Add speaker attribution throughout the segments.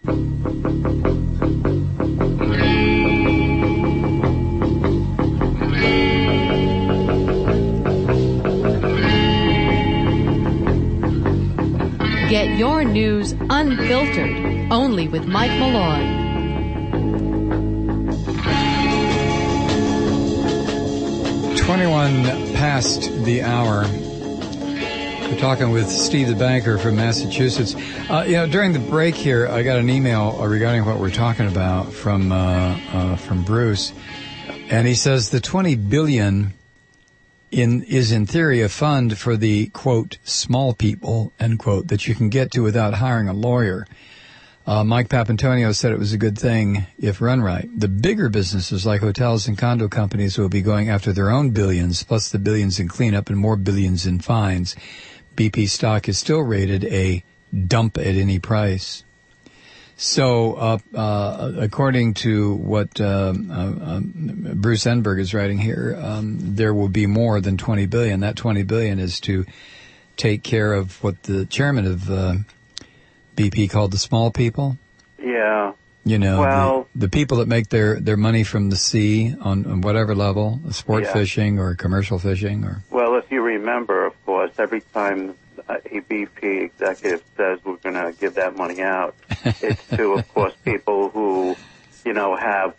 Speaker 1: Get your news unfiltered, only with Mike Malloy.
Speaker 2: 21 past the hour. We're talking with Steve the banker from Massachusetts. During the break here, I got an email regarding what we're talking about from Bruce, and he says the $20 billion is in theory a fund for the quote small people end quote that you can get to without hiring a lawyer. Mike Papantonio said it was a good thing if run right. The bigger businesses like hotels and condo companies will be going after their own billions, plus the billions in cleanup and more billions in fines. BP stock is still rated a dump at any price. So, according to what Bruce Enberg is writing here, there will be more than $20 billion. That $20 billion is to take care of what the chairman of BP called the small people.
Speaker 3: Yeah.
Speaker 2: You know,
Speaker 3: well,
Speaker 2: the people that make their money from the sea on whatever level, sport fishing or commercial fishing. Or
Speaker 3: well, if you remember, of course, every time a BP executive says we're going to give that money out, it's to, of course, people who, have,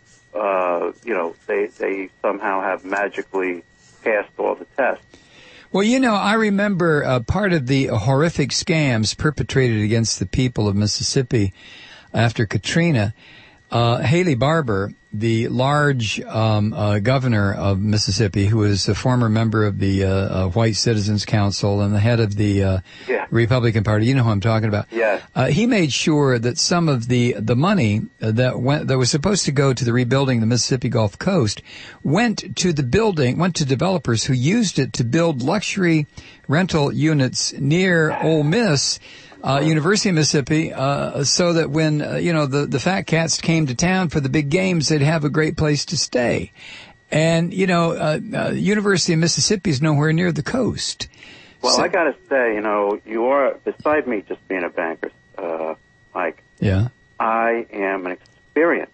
Speaker 3: they somehow have magically passed all the tests.
Speaker 2: Well, I remember part of the horrific scams perpetrated against the people of Mississippi after Katrina. Haley Barbour, the large governor of Mississippi, who was a former member of the White Citizens Council and the head of the Republican Party, you know who I'm talking about.
Speaker 3: Yes.
Speaker 2: He made sure that some of the money that was supposed to go to the rebuilding the Mississippi Gulf Coast went to developers who used it to build luxury rental units near Ole Miss. University of Mississippi, so that when, the fat cats came to town for the big games, they'd have a great place to stay. And, University of Mississippi is nowhere near the coast.
Speaker 3: Well,
Speaker 2: so,
Speaker 3: I gotta say, you are, beside me just being a banker, Mike.
Speaker 2: Yeah.
Speaker 3: I am an experienced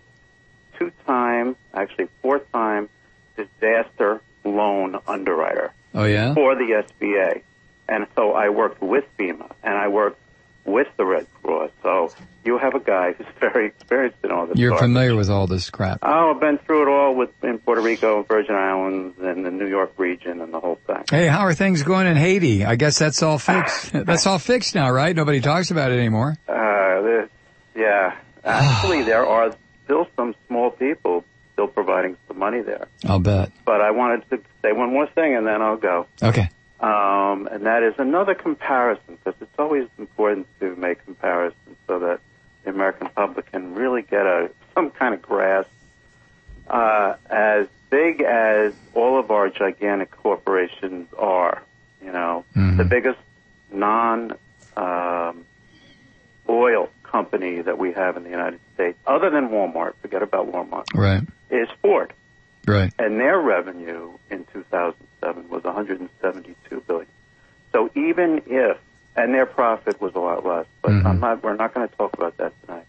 Speaker 3: four-time disaster loan underwriter.
Speaker 2: Oh, yeah?
Speaker 3: For the SBA. And so I worked with FEMA, and I worked with the Red Cross. So you have a guy who's very experienced in all this.
Speaker 2: You're familiar with all this crap.
Speaker 3: Oh, I've been through it all in Puerto Rico, Virgin Islands, and the New York region, and the whole thing.
Speaker 2: Hey, how are things going in Haiti? I guess that's all fixed. That's all fixed now, right? Nobody talks about it anymore.
Speaker 3: Yeah. Actually, there are still some small people still providing some money there.
Speaker 2: I'll bet.
Speaker 3: But I wanted to say one more thing, and then I'll go.
Speaker 2: Okay.
Speaker 3: And that is another comparison, because it's always important to make comparisons so that the American public can really get some kind of grasp. As big as all of our gigantic corporations are, the biggest non-oil company that we have in the United States, other than Walmart, forget about Walmart,
Speaker 2: right,
Speaker 3: is Ford.
Speaker 2: Right.
Speaker 3: And their revenue in 2007 was $172 billion. So even if, and their profit was a lot less, but we're not going to talk about that tonight.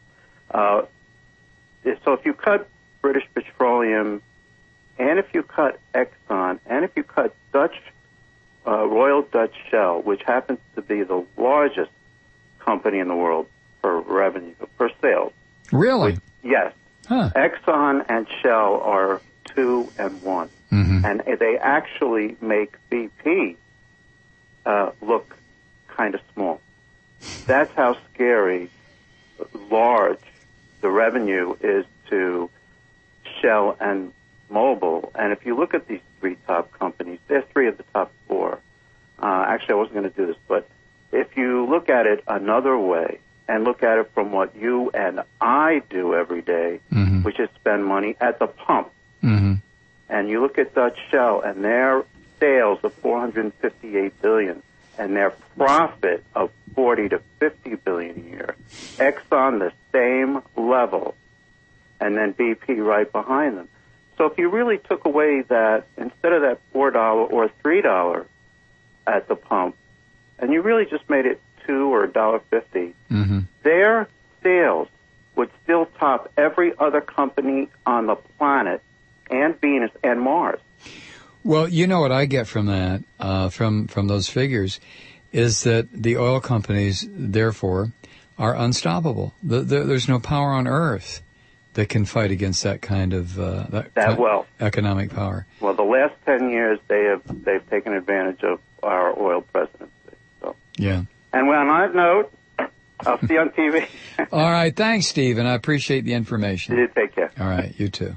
Speaker 3: So if you cut British Petroleum, and if you cut Exxon, and if you cut Royal Dutch Shell, which happens to be the largest company in the world for revenue, for sales.
Speaker 2: Really?
Speaker 3: Yes.
Speaker 2: Huh.
Speaker 3: Exxon and Shell are 2 and 1. And they actually make BP look kind of small. That's how scary, large the revenue is to Shell and Mobil. And if you look at these three top companies, they're three of the top four. Actually, I wasn't going to do this, but if you look at it another way and look at it from what you and I do every day, which is spend money at the pump, and you look at Dutch Shell and their sales of $458 billion and their profit of $40 to $50 billion a year, Exxon the same level, and then BP right behind them. So if you really took away that, instead of that $4 or $3 at the pump, and you really just made it $2 or $1.50, their sales would still top every other company on the planet and Venus and Mars.
Speaker 2: Well, you know what I get from that, from those figures, is that the oil companies, therefore, are unstoppable. There's no power on Earth that can fight against that kind of economic power.
Speaker 3: Well, the last 10 years they've taken advantage of our oil presidency. So.
Speaker 2: Yeah.
Speaker 3: And on that note, I'll see you on TV.
Speaker 2: All right, thanks, Stephen. I appreciate the information.
Speaker 3: You take care.
Speaker 2: All right, you too.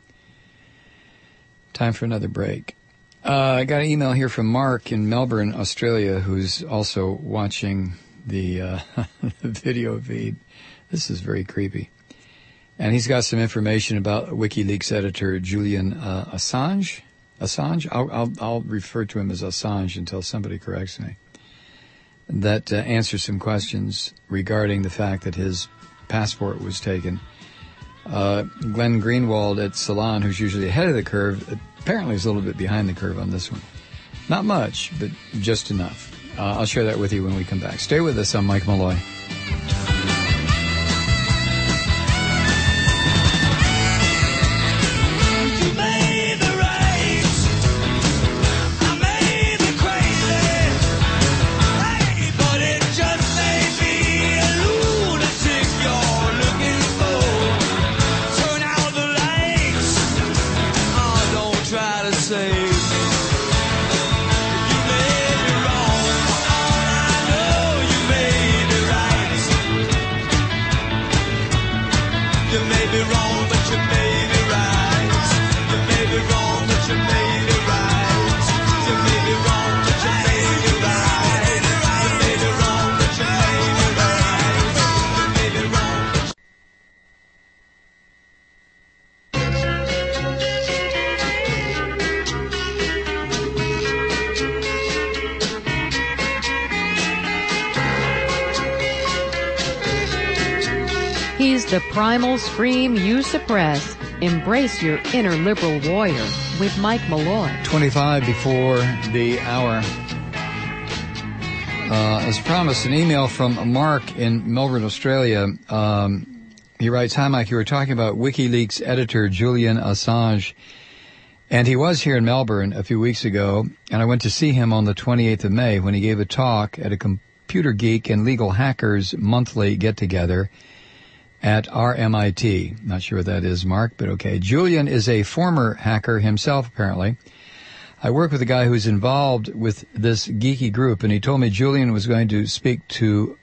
Speaker 2: Time for another break. I got an email here from Mark in Melbourne, Australia, who's also watching the video feed. This is very creepy. And he's got some information about WikiLeaks editor Julian Assange. I'll refer to him as Assange until somebody corrects me. That answers some questions regarding the fact that his passport was taken. Glenn Greenwald at Salon, who's usually ahead of the curve, apparently is a little bit behind the curve on this one. Not much, but just enough. I'll share that with you when we come back. Stay with us. I'm Mike Malloy.
Speaker 1: He's the primal scream you suppress. Embrace your inner liberal warrior with Mike Malloy.
Speaker 2: 25 before the hour. As promised, an email from Mark in Melbourne, Australia. He writes, "Hi, Mike, you were talking about WikiLeaks editor Julian Assange. And he was here in Melbourne a few weeks ago, and I went to see him on the 28th of May when he gave a talk at a Computer Geek and Legal Hackers monthly get-together at RMIT. Not sure what that is, Mark, but okay. Julian is a former hacker himself, apparently. I work with a guy who's involved with this geeky group, and he told me Julian was going to speak, so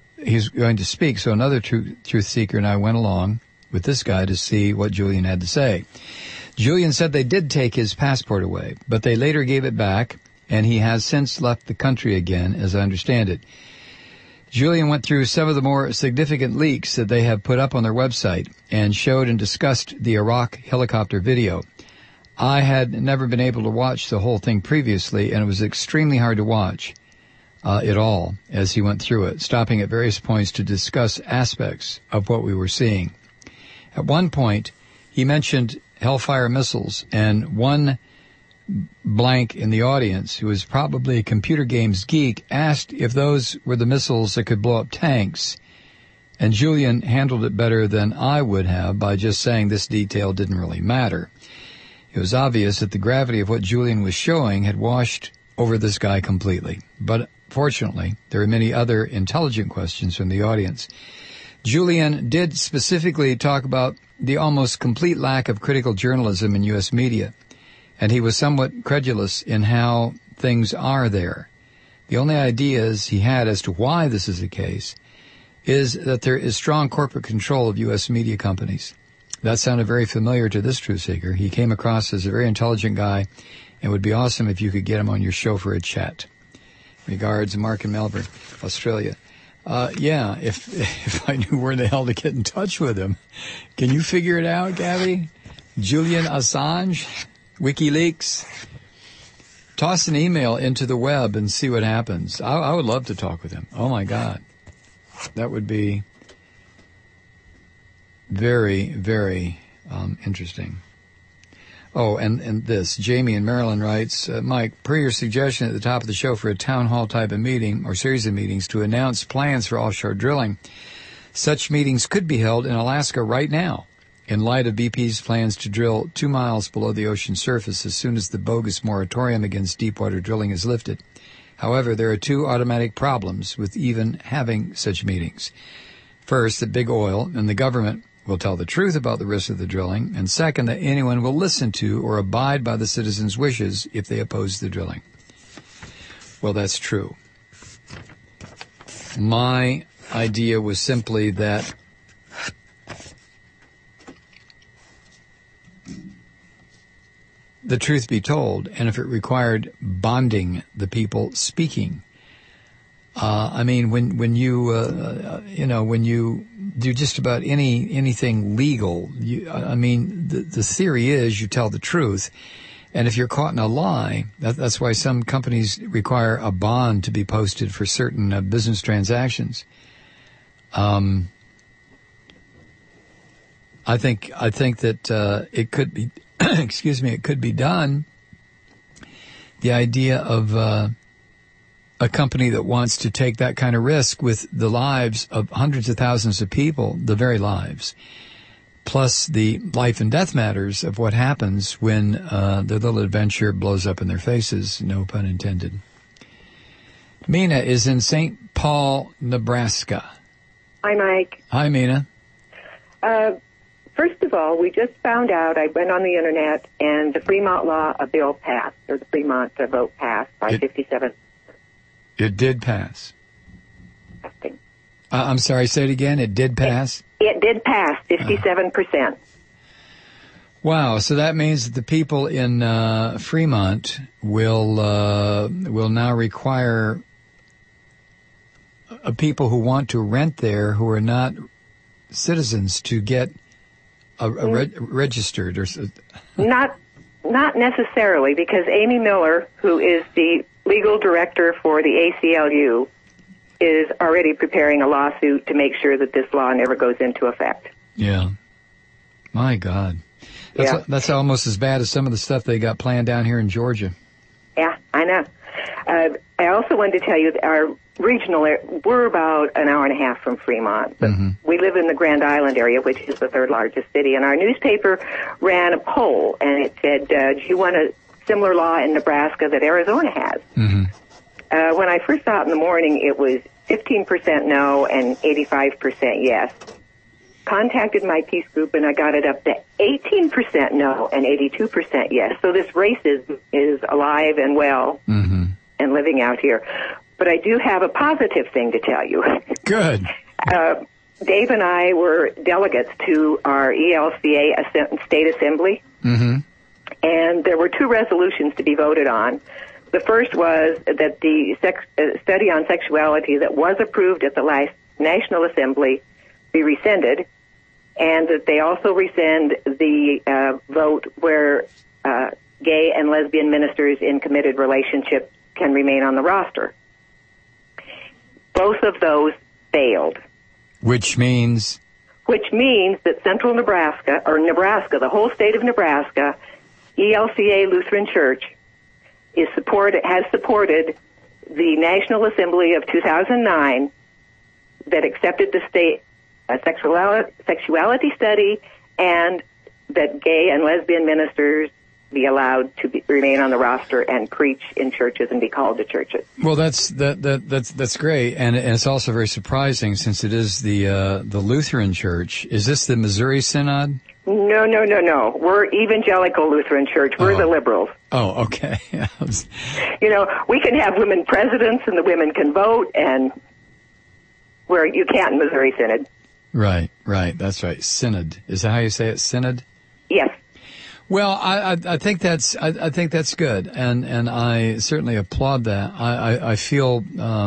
Speaker 2: another truth seeker and I went along with this guy to see what Julian had to say. Julian said they did take his passport away, but they later gave it back, and he has since left the country again, as I understand it. Julian went through some of the more significant leaks that they have put up on their website and showed and discussed the Iraq helicopter video. I had never been able to watch the whole thing previously, and it was extremely hard to watch it all as he went through it, stopping at various points to discuss aspects of what we were seeing. At one point, he mentioned Hellfire missiles, and one blank in the audience, who was probably a computer games geek, asked if those were the missiles that could blow up tanks, and Julian handled it better than I would have by just saying this detail didn't really matter. It was obvious that the gravity of what Julian was showing had washed over this guy completely, but fortunately, there are many other intelligent questions from the audience. Julian did specifically talk about the almost complete lack of critical journalism in U.S. media, and he was somewhat credulous in how things are there. The only ideas he had as to why this is the case is that there is strong corporate control of U.S. media companies. That sounded very familiar to this truth seeker. He came across as a very intelligent guy, and it would be awesome if you could get him on your show for a chat. Regards, Mark in Melbourne, Australia. If I knew where the hell to get in touch with him. Can you figure it out, Gabby? Julian Assange? WikiLeaks? Toss an email into the web and see what happens. I would love to talk with him. Oh, my God. That would be very, very interesting. Oh, and this. Jamie in Maryland writes, Mike, per your suggestion at the top of the show for a town hall type of meeting or series of meetings to announce plans for offshore drilling, Such meetings could be held in Alaska right now, in light of BP's plans to drill 2 miles below the ocean surface as soon as the bogus moratorium against deepwater drilling is lifted. However, there are 2 automatic problems with even having such meetings. First, that Big Oil and the government will tell the truth about the risks of the drilling, and second, that anyone will listen to or abide by the citizens' wishes if they oppose the drilling. Well, that's true. My idea was simply that the truth be told, and if it required bonding the people speaking. When you do just about anything legal, the theory is you tell the truth. And if you're caught in a lie, that's why some companies require a bond to be posted for certain business transactions. I think that it could be, it could be done. The idea of a company that wants to take that kind of risk with the lives of hundreds of thousands of people, the very lives, plus the life and death matters of what happens when their little adventure blows up in their faces, no pun intended. Mina is in St. Paul, Nebraska.
Speaker 4: Hi, Mike.
Speaker 2: Hi, Mina.
Speaker 4: First of all, we just found out, I went on the Internet, and the Fremont Law, a bill passed, or the Fremont vote passed by 57.
Speaker 2: It did pass. I'm sorry, say it again. It did pass?
Speaker 4: It did pass, 57%.
Speaker 2: Wow, so that means that the people in Fremont will now require people who want to rent there who are not citizens to get registered or
Speaker 4: not necessarily, because Amy Miller, who is the legal director for the ACLU, is already preparing a lawsuit to make sure that this law never goes into effect.
Speaker 2: Yeah. My God. That's almost as bad as some of the stuff they got planned down here in Georgia.
Speaker 4: Yeah, I know. I also wanted to tell you that our regional we're about an hour and a half from Fremont, but we live in the Grand Island area, which is the 3rd largest city, and our newspaper ran a poll, and it said, do you want a similar law in Nebraska that Arizona has? When I first saw it in the morning, it was 15% no and 85% yes. Contacted my peace group, and I got it up to 18% no and 82% yes. So this racism is alive and well and living out here. But I do have a positive thing to tell you.
Speaker 2: Good.
Speaker 4: Dave and I were delegates to our ELCA State Assembly, and there were 2 resolutions to be voted on. The first was that the study on sexuality that was approved at the last National Assembly be rescinded, and that they also rescind the vote where gay and lesbian ministers in committed relationships can remain on the roster. Both of those failed.
Speaker 2: Which means
Speaker 4: that Central Nebraska, or Nebraska, the whole state of Nebraska, ELCA Lutheran Church, has supported the National Assembly of 2009 that accepted the state sexuality study, and that gay and lesbian ministers be allowed to remain on the roster and preach in churches and be called to churches. Well,
Speaker 2: that's great, and it's also very surprising since it is the Lutheran Church. Is this the Missouri Synod?
Speaker 4: No. We're Evangelical Lutheran Church. We're the liberals.
Speaker 2: Oh, okay.
Speaker 4: We can have women presidents, and the women can vote, and where you can't in Missouri Synod.
Speaker 2: Right. That's right. Synod. Is that how you say it? Synod?
Speaker 4: Yes.
Speaker 2: Well, I think that's good, and I certainly applaud that. I feel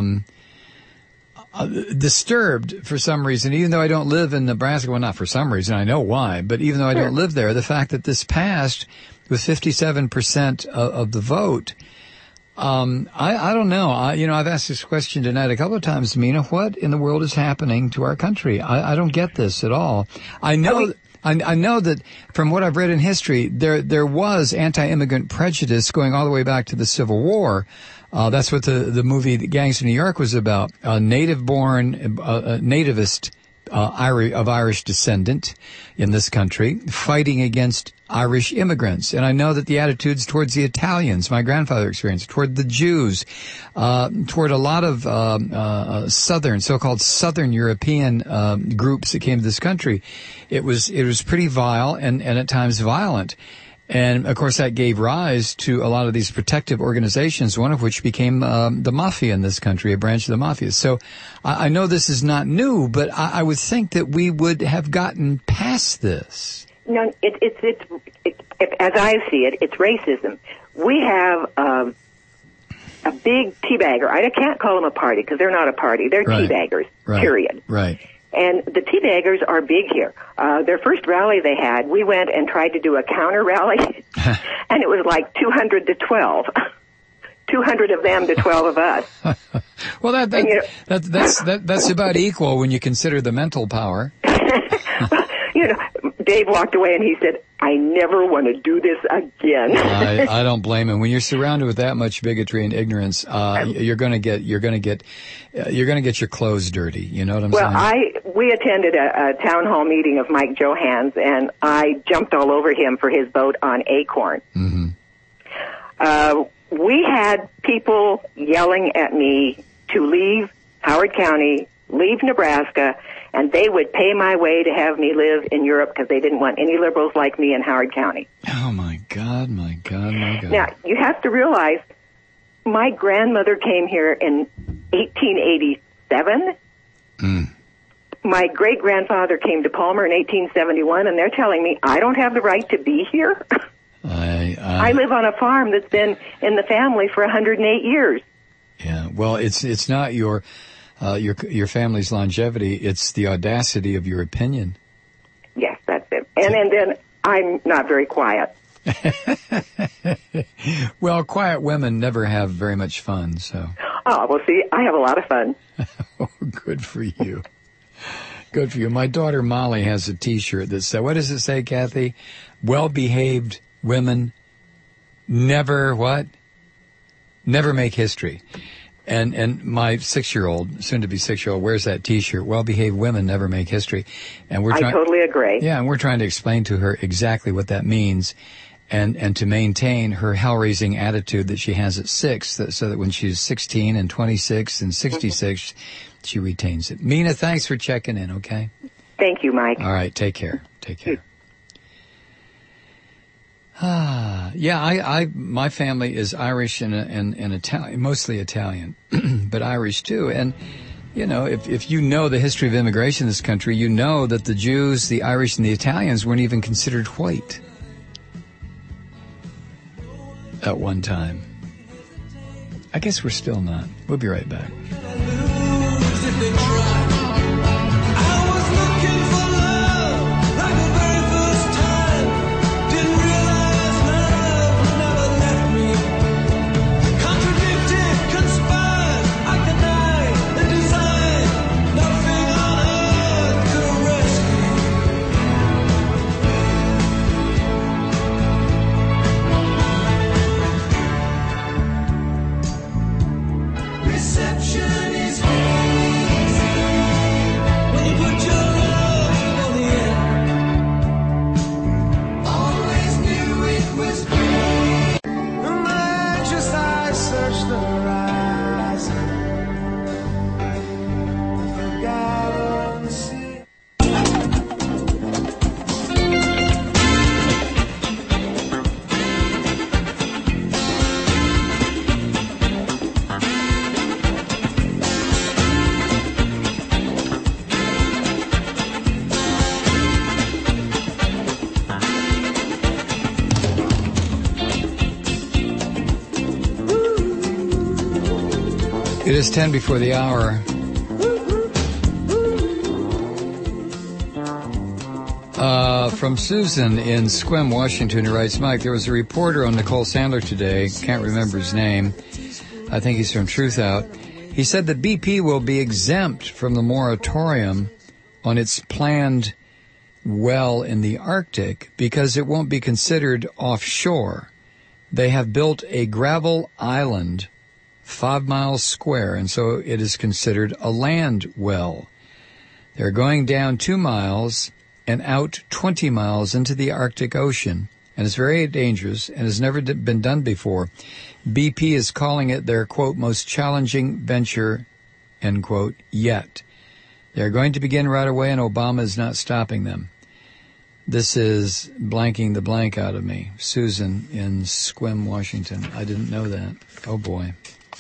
Speaker 2: disturbed for some reason, even though I don't live in Nebraska. Well, not for some reason, I know why, but even though I don't live there, the fact that this passed with 57% of the vote, I don't know. I've asked this question tonight a couple of times, Mina. What in the world is happening to our country? I don't get this at all. I know that from what I've read in history, there was anti-immigrant prejudice going all the way back to the Civil War. That's what the movie The Gangs of New York was about. Native-born, nativist of Irish descent in this country, fighting against Irish immigrants. And I know that the attitudes towards the Italians, my grandfather experienced, toward the Jews, toward a lot of so-called Southern European groups that came to this country, it was pretty vile and at times violent. And, of course, that gave rise to a lot of these protective organizations, one of which became the mafia in this country, a branch of the mafia. So I know this is not new, but I would think that we would have gotten past this.
Speaker 4: No, it's as I see it, it's racism. We have a big teabagger. I can't call them a party because they're not a party. They're teabaggers, period.
Speaker 2: Right.
Speaker 4: And the teabaggers are big here. Their first rally they had, we went and tried to do a counter rally, and it was like 200 to 12. 200 of them to 12 of us.
Speaker 2: Well, that's about equal when you consider the mental power.
Speaker 4: Dave walked away and he said, "I never want to do this again."
Speaker 2: I don't blame him. When you're surrounded with that much bigotry and ignorance, you're going to get your clothes dirty. You know what I'm saying?
Speaker 4: Well, we attended a town hall meeting of Mike Johans, and I jumped all over him for his vote on Acorn. Mm-hmm. We had people yelling at me to leave Howard County, leave Nebraska, and they would pay my way to have me live in Europe because they didn't want any liberals like me in Howard County.
Speaker 2: Oh, my God, my God, my God.
Speaker 4: Now, you have to realize my grandmother came here in 1887. My great-grandfather came to Palmer in 1871, and they're telling me I don't have the right to be here? I live on a farm that's been in the family for 108 years.
Speaker 2: Yeah, well, it's not your family's longevity, it's the audacity of your opinion.
Speaker 4: Yes, that's it. And then I'm not very quiet.
Speaker 2: Well, quiet women never have very much fun, so.
Speaker 4: Oh, well, see, I have a lot of fun.
Speaker 2: Oh, good for you. Good for you. My daughter Molly has a T-shirt that says, what does it say, Kathy? Well-behaved women never what? Never make history. And my 6-year-old, soon to be 6-year-old, wears that T-shirt. Well-behaved women never make history. And
Speaker 4: I totally agree.
Speaker 2: Yeah, and we're trying to explain to her exactly what that means, and to maintain her hell-raising attitude that she has at 6, so that when she's 16 and 26 and 66, she retains it. Mina, thanks for checking in. Okay.
Speaker 4: Thank you, Mike.
Speaker 2: All right, take care. Take care. Yeah, my family is Irish and Italian, mostly Italian, but Irish too. And, you know, if you know the history of immigration in this country, you know that the Jews, the Irish, and the Italians weren't even considered white at one time. I guess we're still not. We'll be right back. It is 10 before the hour. From Susan in Sequim, Washington, who writes, Mike, there was a reporter on Nicole Sandler today, can't remember his name, I think he's from Truth Out. He said that BP will be exempt from the moratorium on its planned well in the Arctic because it won't be considered offshore. They have built a gravel island 5 miles square, and so it is considered a land well. They're going down 2 miles and out 20 miles into the Arctic Ocean, and it's very dangerous and has never been done before. BP is calling it their, quote, most challenging venture, end quote, yet. They're going to begin right away, and Obama is not stopping them. This is blanking the blank out of me. Susan in Sequim, Washington. I didn't know that. Oh, boy.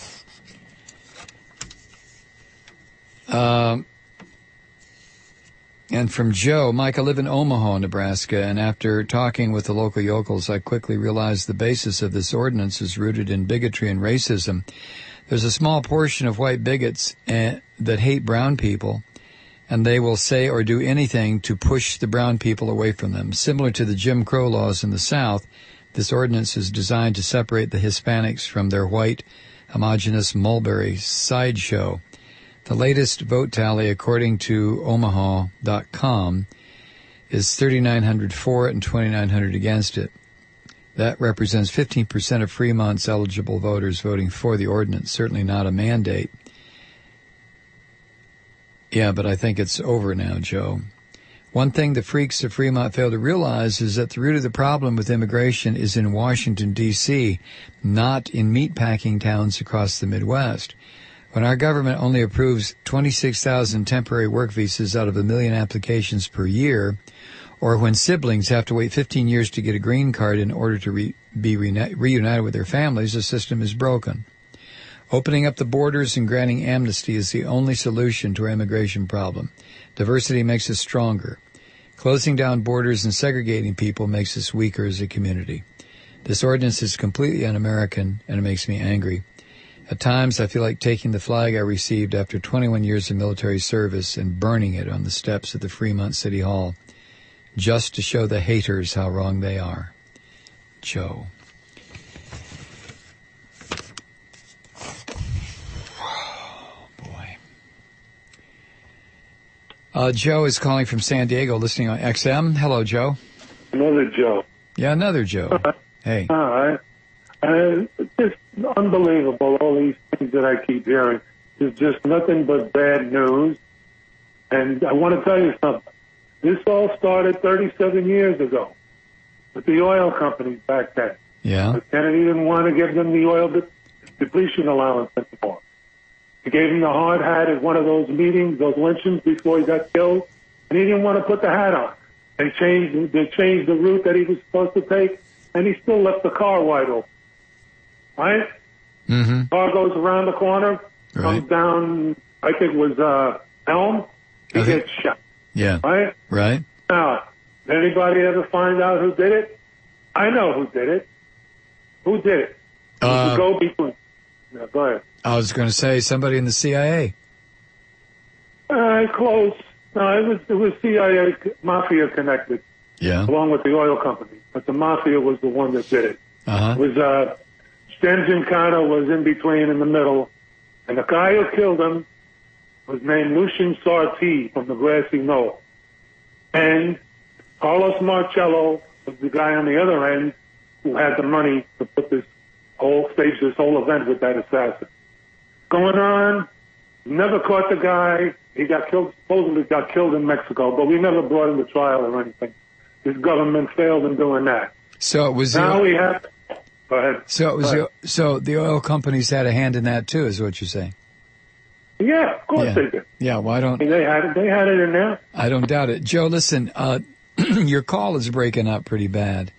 Speaker 2: And from Joe, Mike, I live in Omaha, Nebraska, and after talking with the local yokels, I quickly realized the basis of this ordinance is rooted in bigotry and racism. There's a small portion of white bigots that hate brown people, and they will say or do anything to push the brown people away from them. Similar to the Jim Crow laws in the South, this ordinance is designed to separate the Hispanics from their white, homogeneous Mulberry sideshow. The latest vote tally, according to Omaha.com, is 3,900 for it and 2,900 against it. That represents 15% of Fremont's eligible voters voting for the ordinance, certainly not a mandate. Yeah, but I think it's over now, Joe. One thing the freaks of Fremont fail to realize is that the root of the problem with immigration is in Washington, D.C., not in meatpacking towns across the Midwest. When our government only approves 26,000 temporary work visas out of 1 million applications per year, or when siblings have to wait 15 years to get a green card in order to be reunited with their families, the system is broken. Opening up the borders and granting amnesty is the only solution to our immigration problem. Diversity makes us stronger. Closing down borders and segregating people makes us weaker as a community. This ordinance is completely un-American, and it makes me angry. At times, I feel like taking the flag I received after 21 years of military service and burning it on the steps of the Fremont City Hall, just to show the haters how wrong they are. Joe. Oh, boy. Joe is calling from San Diego, listening on XM. Hello, Joe.
Speaker 5: Another Joe.
Speaker 2: Yeah, another Joe. Hey.
Speaker 5: All right. It's unbelievable, all these things that I keep hearing. There's just nothing but bad news. And I want to tell you something. This all started 37 years ago with the oil companies back then.
Speaker 2: Yeah.
Speaker 5: But Kennedy didn't want to give them the oil depletion allowance anymore. He gave him the hard hat at one of those meetings, those lynchings before he got killed, and he didn't want to put the hat on. They changed the route that he was supposed to take, and he still left the car wide open. Right?
Speaker 2: Mm-hmm.
Speaker 5: Car goes around the corner, comes down, I think it was Elm, he gets shot.
Speaker 2: Yeah.
Speaker 5: Right?
Speaker 2: Right.
Speaker 5: Now, did anybody ever find out who did it? I know who did it. Who did it? Go ahead.
Speaker 2: I was going to say somebody in the CIA.
Speaker 5: Close. No, it was CIA mafia connected.
Speaker 2: Yeah.
Speaker 5: Along with the oil company. But the mafia was the one that did it.
Speaker 2: Uh-huh.
Speaker 5: It was, Sten Giancana was in between, in the middle. And the guy who killed him was named Lucian Sarti from the Grassy Knoll. And Carlos Marcello was the guy on the other end who had the money to put stage this whole event with that assassin. Going on, never caught the guy. He got killed, supposedly got killed in Mexico, but we never brought him to trial or anything. His government failed in doing that.
Speaker 2: So it was
Speaker 5: now we have. Go ahead.
Speaker 2: So it was so the oil companies had a hand in that too, is what you're saying?
Speaker 5: Yeah, of course they did.
Speaker 2: Yeah, why don't
Speaker 5: they had it? They had it in there.
Speaker 2: I don't doubt it. Joe, listen, your call is breaking up pretty bad.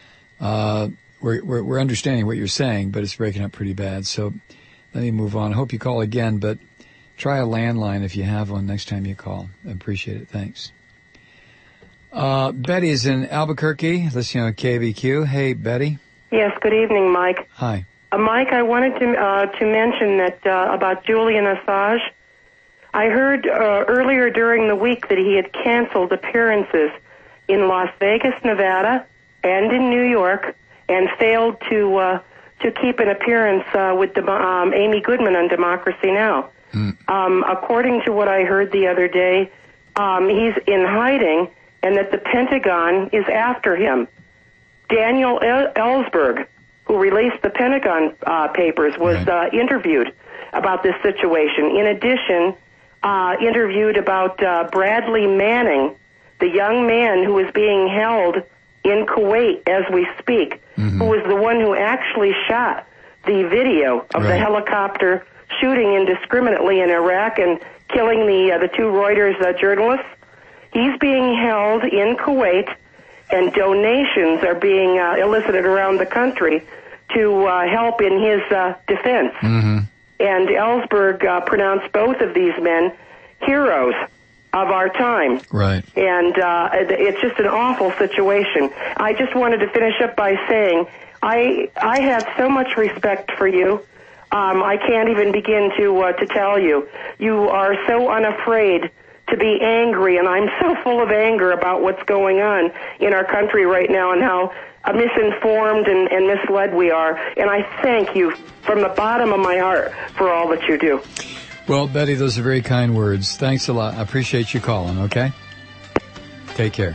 Speaker 2: We're understanding what you're saying, but it's breaking up pretty bad. So let me move on. I hope you call again, but try a landline if you have one next time you call. I appreciate it. Thanks. Betty's in Albuquerque, listening on KVQ. Hey, Betty.
Speaker 6: Yes, good evening, Mike.
Speaker 2: Hi.
Speaker 6: Mike, I wanted to mention that about Julian Assange. I heard earlier during the week that he had canceled appearances in Las Vegas, Nevada, and in New York, and failed to keep an appearance with Amy Goodman on Democracy Now. According to what I heard the other day, he's in hiding, and that the Pentagon is after him. Daniel Ellsberg, who released the Pentagon papers, was interviewed about this situation. In addition, interviewed about Bradley Manning, the young man who is being held in Kuwait as we speak, who was the one who actually shot the video of the helicopter shooting indiscriminately in Iraq and killing the two Reuters journalists. He's being held in Kuwait, and donations are being elicited around the country to help in his defense. And Ellsberg pronounced both of these men heroes of our time.
Speaker 2: Right.
Speaker 6: And it's just an awful situation. I just wanted to finish up by saying I have so much respect for you. I can't even begin to tell you. You are so unafraid to be angry, and I'm so full of anger about what's going on in our country right now and how misinformed and misled we are. And I thank you from the bottom of my heart for all that you do.
Speaker 2: Well, Betty, those are very kind words. Thanks a lot. I appreciate you calling, okay? Take care.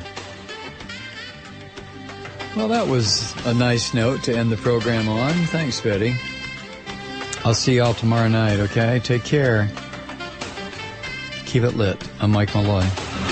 Speaker 2: Well, that was a nice note to end the program on. Thanks, Betty. I'll see y'all tomorrow night, okay? Take care. Keep it lit. I'm Mike Malloy.